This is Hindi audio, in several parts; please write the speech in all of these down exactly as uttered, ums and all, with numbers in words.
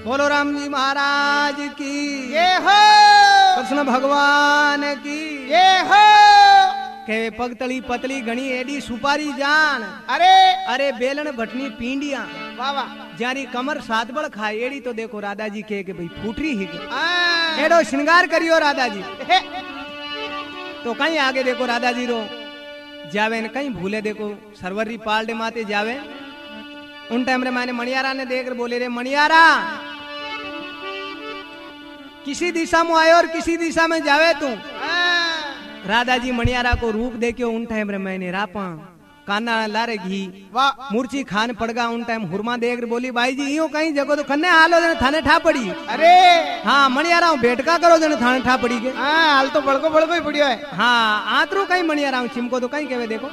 बोलो राम जी महाराज की ये हो, कृष्ण भगवान की ये हो। के पगतली पतली घनी एडी सुपारी जान अरे अरे बेलन भटनी पींडिया वाह वाह। जारी कमर सात बल खाए एडी तो देखो राधा जी के, के भाई फूटरी ही के हाँ। एडो श्रृंगार करियो राधा जी हे, तो कहीं आगे देखो राधा जी रो जावे न कहीं भूले देखो सरवरी पालडे माते जावे उन टाइम रे मैंने मणियारा ने देख बोले रे मणियारा किसी दिशा में आए और किसी दिशा में जावे तू। हाँ। राधा जी मणियारा को रूप देखियो उन टाइम रे मैंने रापा काना लारे घी वाह। मूर्छी खान पड़गा उन टाइम हुरमा देख बोली भाई जी यो कहीं जगह तो खन्ने हालो जने थाने ठा पड़ी। अरे हाँ मणियारा भेटका करो जने थाने ठा पड़ी के। हाँ हाल तो बड़को बड़को ही पड़ियो है। हाँ आतरू कहीं मणियारा चिमको तो कहीं केवे देखो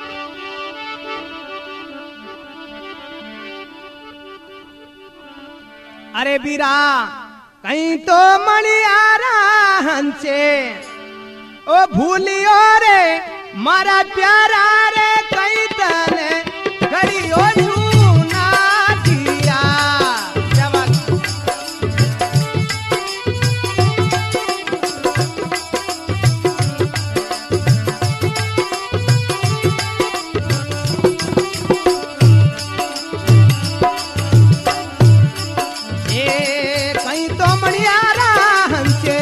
अरे बीरा कहीं तो मणियारा हंसे ओ भूलियो रे मारा प्यारा रे कहीं तने घड़ियो सुना दिया। क्या बात। ए कहीं तो मणियारा हंसे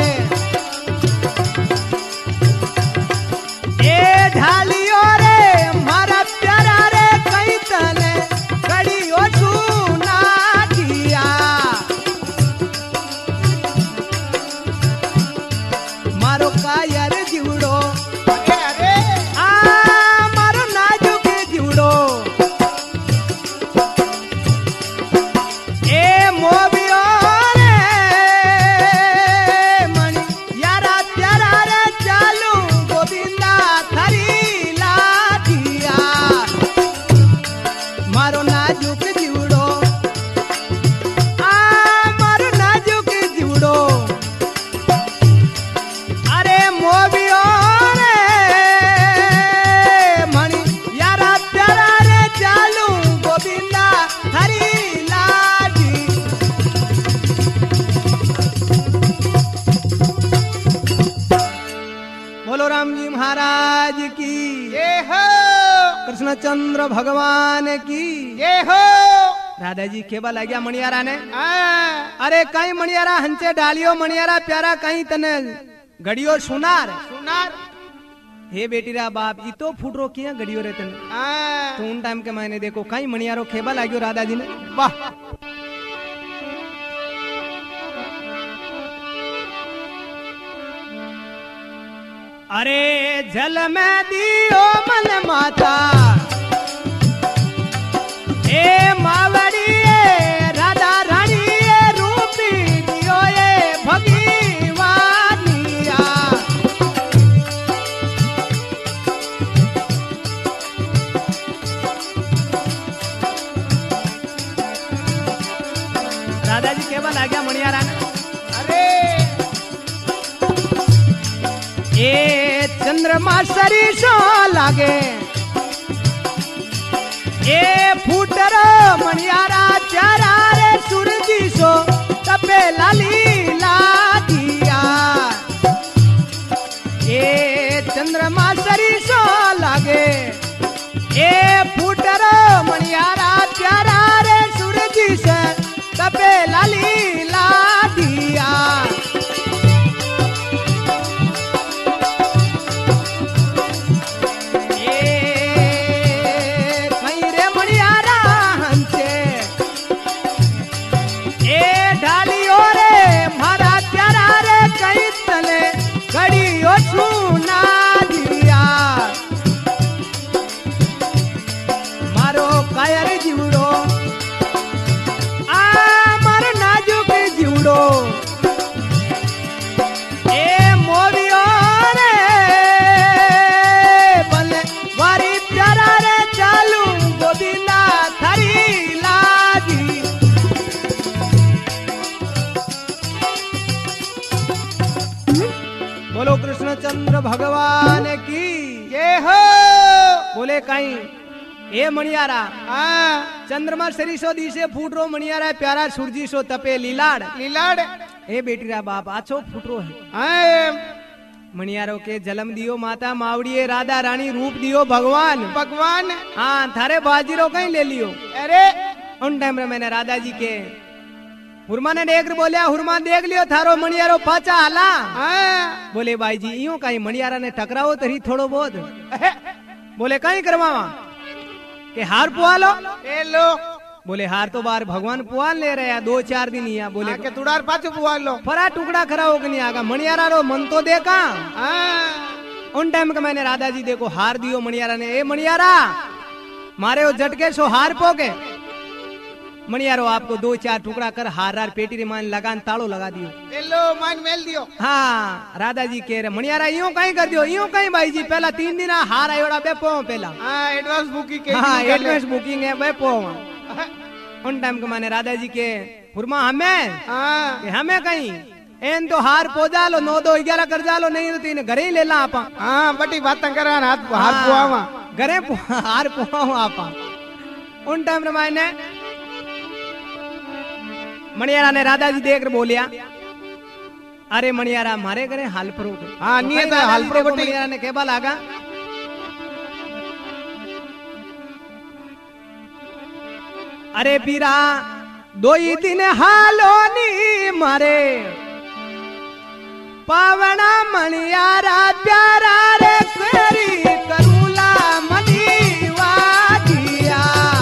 ए ढालियो रे मारा प्यारा रे कहीं तने घड़ियो सुना दिया। मारो कायर जीवड़ो अरे अरे आ मारो नाजुक जीवड़ो ए मोबियो रे मणि यारा प्यारा रे चालू गोविंदा थरी लाठिया। मारो नाजुक जीवड़ो आ मारो नाजुक जीवड़ो अरे मोबियो रे मणि यारा प्यारा रे चालू गोविंदा थरी लाठी। बोलो राम जी महाराज की ये हो, कृष्णचंद्र भगवान की। ये हो। राधा जी केबा लाग्या मणियारा ने हाँ। अरे कहीं मणियारा हंचे डालियो मणियारा प्यारा कहीं तने घड़ियो सुनार। सुनार। हे बेटी रा बाप ई तो फुटरो किया घड़ियो रे तने। हाँ। तो उन टाइम के मैंने देखो कहीं मणियारो खेबा लाग्यो राधा जी ने। वाह। अरे जल में दियो मन माता ए मावड़ी ए राधा रानी ए रूपी दियो ए भगवानिया। राधा जी केवल आ गया मणियारा ने अरे ए चंद्रमा सरीसो लागे ए फूटर मणियारा चारा रे सूरजी सो तपे लाली लादिया। ए चंद्रमा सरीसो लागे ए फूटर मणियारा चारा रे सूरजी से तपे लाली लादिया। बोलो कृष्णचंद्र भगवान की ये हो। बोले कहीं ए मणियारा हाँ। चंद्रमा सरीसो दिशे फूट रो मणियारा प्यारा सूरजी सो तपे लीलाड़ लीलाड़ ए बेटी रा बाप आछो फूटरो है हाँ मणियारो के जन्म दियो माता मावड़िए राधा रानी रूप दियो भगवान भगवान हाँ थारे बाजीरो कहीं ले लियो। अरे उन टाइम में मैंने राधा जी के हुरमा ने देख बोलिया हुरमा देख लियो थारो मणियारो पाचा हाला हाँ बोले भाई जी यूं कहीं मणियारा ने टकराओ तरी थोड़ो बहुत बोले कहीं करवावा के हार पुआ लो ए लो बोले हार तो बार भगवान पुआल ले रहे दो चार दिन ही बोले के तुड़ार पाछो पुआ लो फरा टुकड़ा खरा हो नहीं आगा मणियारा रो मन तो देखा हाँ उन टाइम का मैंने राधा जी देखो हार दियो मणियारा ने ए मणियारा मारे वो झटके सो हार पोके मणियारो आपको दो चार टुकड़ा कर हार हार पेटी रे मान लगान तालो लगा दियो ए लो मान मेल दियो। हाँ राधा जी कह रहे मणियारा यूं कहीं कर दियो यूं कहीं भाई जी पहला तीन दिन हार आयोड़ा बेपो पहला हाँ एडवांस बुकिंग के हाँ एडवांस बुकिंग है बेपो उन टाइम के माने राधा जी के हुरमा हमें हाँ कि हमें कहीं एन तो हार पोजा लो नौ दो ग्यारह कर जा लो नहीं तो तीन घरे ही ले ला आपा हाँ बटी बात करा हाथ हार पुआवा घरे हार पुआओ आपा उन टाइम रे माने मणियारा ने राधा जी देख बोलिया अरे मणियारा मारे घरे हाल परो हाँ नियत हाल परो बटी मणियारा ने केबा लागा अरे पीरा दो ही दिन हालो नी मारे पावना मणियारा प्यारा रे करी करूला मनी वादिया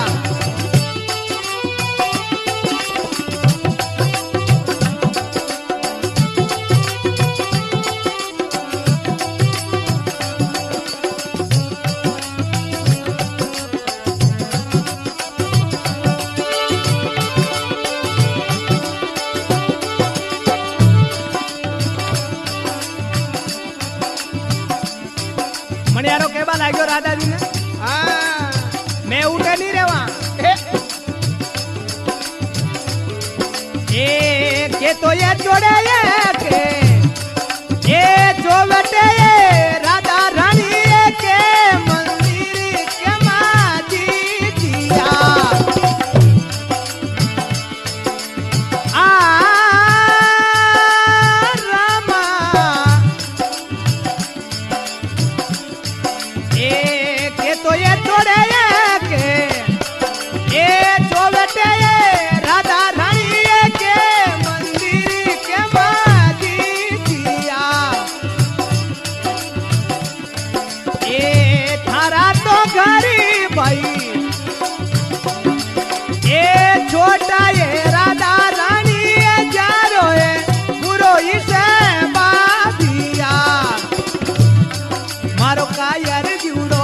मणियारो केबा लाग्यो राधा जी ने हाँ मैं उठे नहीं रेवा ए के तो ये जोड़े ये के ये जो बटे ये राधा रानी ये के मंदिर के माजी दिया आ रामा ए के तो ये जोड़े ये के ये जो बटे ये राधा रानी ये के मंदिर के माजी दिया ए थारा तो घरी भाई ए छोटा ये राधा रानी ये जारो ये गुरो इसे बादिया मारो कायर जुड़ो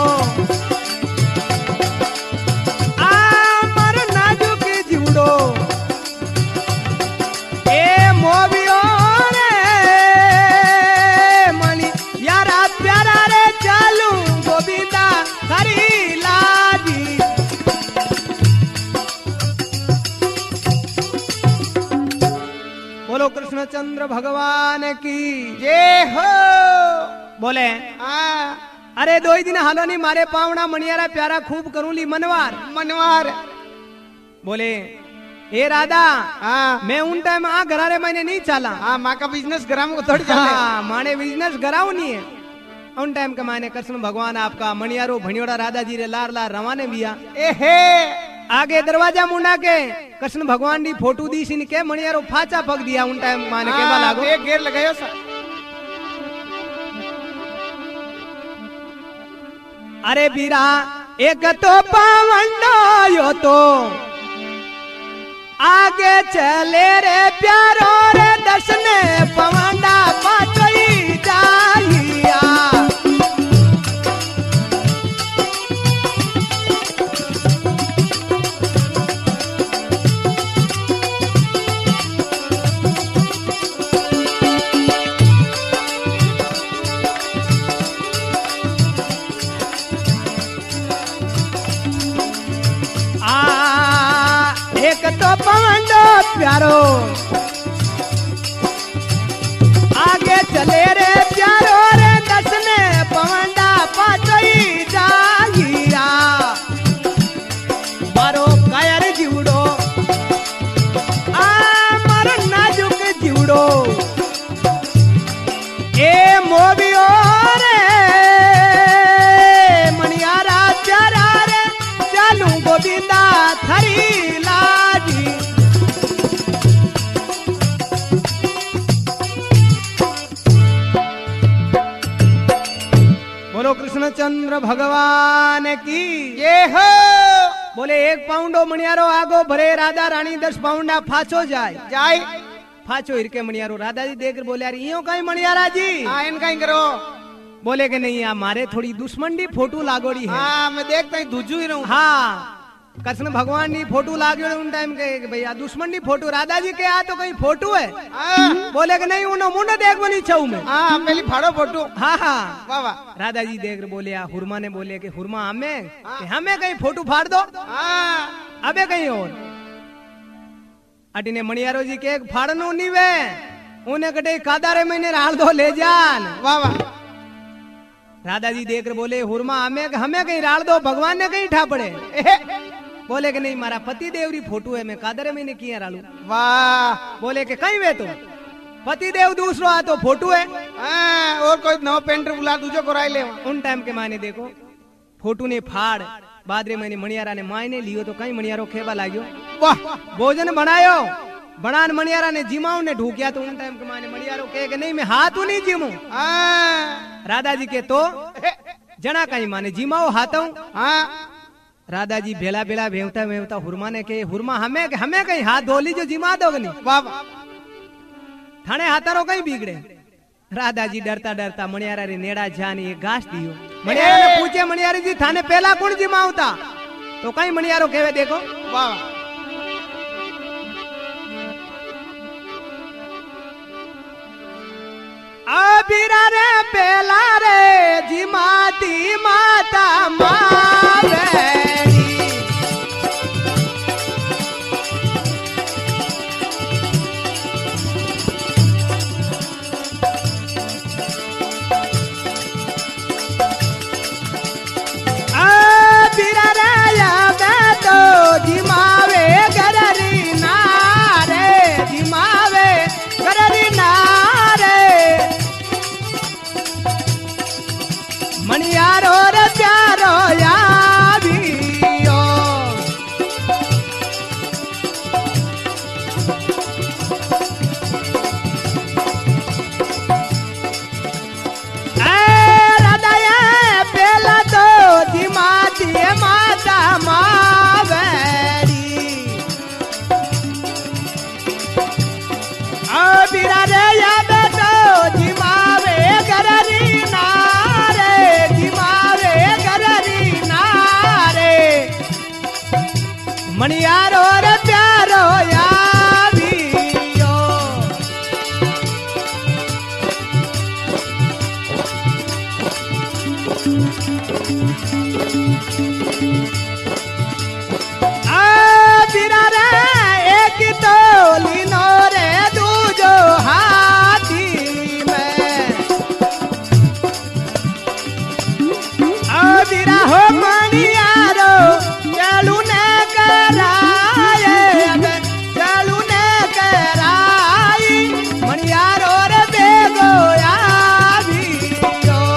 आ मारो नाजुक जुड़ो ए मोबियो रे मणि यारा प्यारा रे चालू गोविंदा हरी लाजी बोलो कृष्णचंद्र भगवान की जय हो बोले हाँ अरे दो ही दिन हालो नहीं मारे पावना मणियारा प्यारा खूब करूं ली मनवार मनवार बोले ए राधा हाँ मैं उन टाइम आ घरारे मैंने नहीं चला हाँ माँ का बिजनेस ग्राम को थोड़ी चले हाँ माने बिजनेस कराऊ नहीं है उन टाइम का माने कृष्ण भगवान आपका मणियारो भणियोड़ा राधा जी रे लार लार रवाने बिया ए हे आगे दरवाजा मुंडा के कृष्ण भगवान दी फोटो दी सिन के मणियारो फाचा पग दिया उन टाइम माने के बा लागो एक घेर लगायो सा अरे बीरा एक तो पावंडो यो तो आगे चले रे प्यारो रे दर्शने पवंडा पाचई जाइया एक तो पवंडो प्यारो आगे चले रे प्यारो रे दसने पवंडा पाचई जागिरा मारो काया कृष्णचंद्र भगवान की ये हो बोले एक पाउंडो मणियारो आगो भरे राधा रानी दस पाउंडा फाचो जाए जाय फाचो हिरके मणियारो राधा जी देख बोले यार इयो कहीं मणियारा जी हाँ इन कहीं करो बोले कि नहीं यार मारे थोड़ी दुश्मनी फोटो लागोड़ी है हाँ मैं देखता ही दूजू ही रहूं हाँ कृष्ण भगवान की फोटो लागो उन टाइम के भैया दुश्मन की फोटो राधा जी के आ तो कहीं फोटो है हाँ बोले कि नहीं उन्होंने मुंड देख बनी छऊ में हाँ पहली फाड़ो फोटो हाँ हाँ वाह वाह राधा जी देख बोले यार हुरमा ने बोले कि हुरमा हमें कि हमें कहीं फोटो फाड़ दो हाँ अबे कहीं और अटीने मणियारो जी के फाड़नो नहीं वे उन्हें कटे कादारे महीने राल दो ले जान वाह वाह राधा जी देख बोले हुरमा हमें हमें कहीं राल दो भगवान ने कहीं ठा पड़े बोले कि नहीं मारा पति देवरी फोटो है मैं कादरे महीने किया रालू वाह बोले कि कहीं वे तुम पति देव दूसरो आ तो फोटो है हाँ, और कोई नौ पेंटर बुला दूजो कराई ले उन टाइम के मायने देखो फोटो ने फाड़ बादरे महीने मणियारा ने मायने लियो तो कहीं मणियारो खेबा लाग्यो वाह भोजन बनायो बनान मणियारा ने जिमाऊ ने ढूकिया तो उन टाइम के मायने मणियारो कहे कि नहीं मैं हाथ नहीं जिमू हाँ राधा जी के तो जना कहीं माने जिमाओ हाथों हाँ राधा जी भेला भेला भेवता भेवता हुरमा ने कहे हुरमा हमें हमें कहीं हाथ धोली जो जिमा दोगनी वाह वाह थाने हाथारो कहीं बिगड़े राधा जी डरता डरता मणियारा रे नेड़ा जान ये घास दियो मणियारा ने पूछे मणियारी जी थाने पहला कौन जिमावता तो कहीं मणियारो कहे देखो वाह वाह अबीरा रे पेला रे जिमाती माता मावेरी अबीरा रे यावे तो जिमावे गररी नारे जिमावे गररी नारे मणियारो रे प्यारो यावियो ए राधा ये पेला तो जिमाती माता मावेरी अबीरा रे याद तो जिमावे गररी नारे जिमावे गररी नारे मणियारो रे प्यारो यावियो अबीरा रे एक तोली नो रे दूजो हाथी में अबीरा हो मणियारो चलू ने कराए चलू ने कराई मणियारो रे बेगो यावियो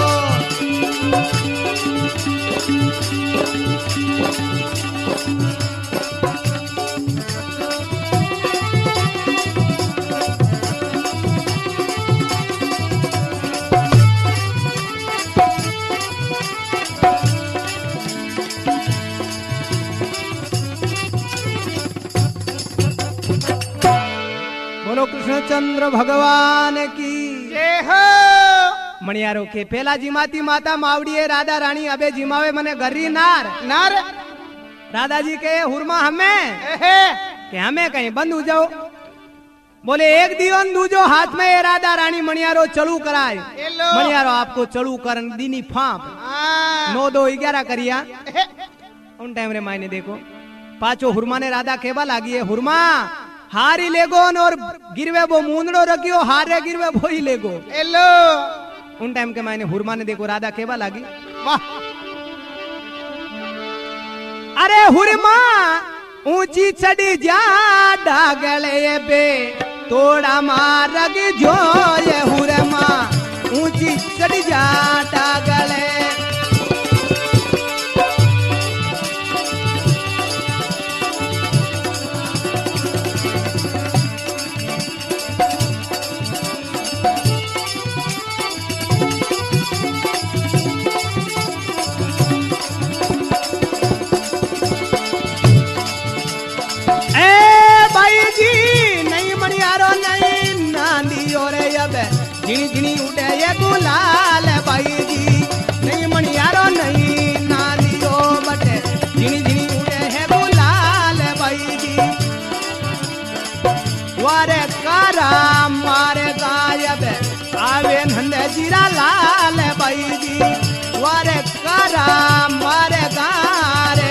बोलो कृष्णचंद्र भगवान की ये हो मणियारो के पेला जिमाती माता मावड़ी राधा रानी अबे जिमावे मने गरी नार नार राधा जी के हुरमा हमें एहे कि हमें कहीं बंद हो जाओ बोले एक दिवन दूजो हाथ में ये राधा रानी मणियारो चलू कराए हेलो मणियारो आपको चलू कर दीनी फाप हाँ नौ दो ग्यारह करिया एहे, उन टाइम रे मायने देखो पाचो हुरमा ने राधा केबा लागी है हुरमा हारी लेगो न और गिरवे वो मुंदड़ो रखियो हारे गिरवे वो ही लेगो हेलो उन टाइम के मायने हुरमा ने देखो राधा केबा लागी वाह अरे हुरमा ऊंची चढ़ी जा डागले बे तोड़ा मारग जो ये हुरमा ऊंची चढ़ी जा डागले झिनी झिनी उड़े ये गुलाल भाई जी नहीं मणियारो नहीं नालियो बटे झिनी झिनी उड़े है गुलाल भाई जी वारे कारा मारे गायब आवे नंदे जीरा लाल भाई जी वारे कारा मारे गारे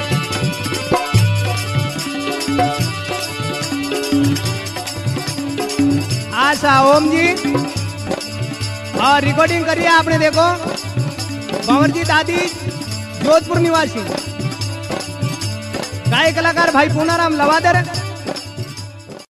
आशा ओम जी और रिकॉर्डिंग करिए आपने देखो भंवर जी दादी जोधपुर निवासी गायक कलाकार भाई पूनाराम लवादर